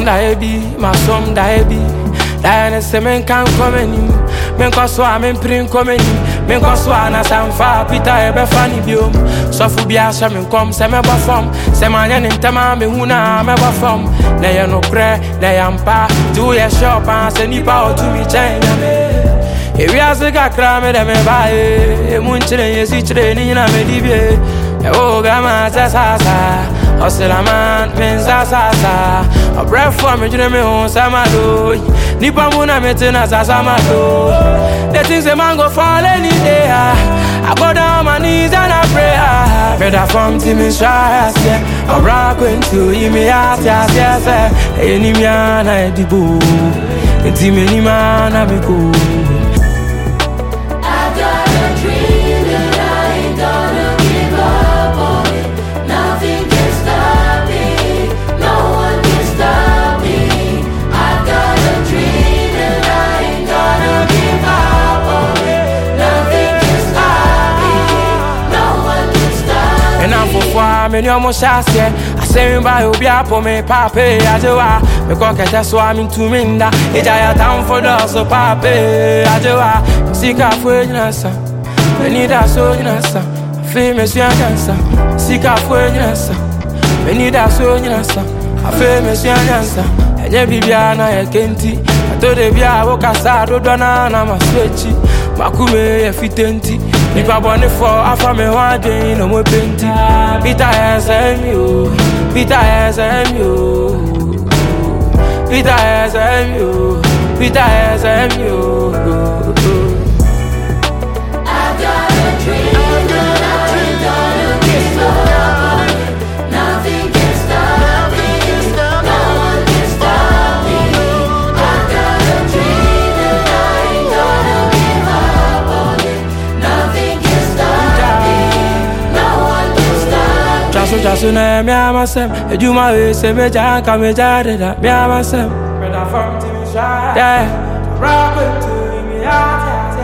diaby, my some diaby. Diana semen can't come in. Men cause I'm in print coming. Men cause one as I'm far, Peter ebe funny biom. So for be a shaman come, se me perform. Se man in tema me huna me perform. Na ya no cre, na ya mpa. Do ya shop and se nipa o to me chain. E we as ga kra me de me bae. E munchire yesi chire ni na me dibie. E o gama sa sa sa. Hustle man, men sa sa sa. A breath for me, you me home, Samado. Nipa muna metena sa Samado. The things a man go fall any day. I go down on my knees and I pray. Better from Timmy Shires, yeah. I rock into me out, yes. Any man I dibu. And Timmy man I be cool. Many almost shas, yeah. I say, by Ubia for me, Pape, Ajoa. Me cock at us, so I'm in two minda. It's a town for the so Pape, Ajoa. Seek out for your son. We need a soldier, son. Famous young dancer. Seek out for your son. We need a soldier, son. A famous young dancer. And you be Biana, a Kenti. I told the Bia, walk outside, Rodana, I'm a switchy. Makume, a fitenti. If I want it for after me one day, no more painting. Peter has you, Peter has you, Peter has you, Peter has you. I've got a dream that I ain't gonna give up. Nothing can stop me, no one can stop me. I've got a dream that I ain't gonna give up on it. Nothing can stop me, no one can stop me. Jasu na me amasem, ejuma we se me janka me jare da me amasem. Better from Timmy Shire, yeah. Rock it to me out,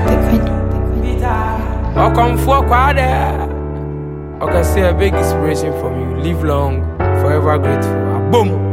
yeah. I come for quad. I can see a big inspiration from you. Live long, forever grateful. Boom.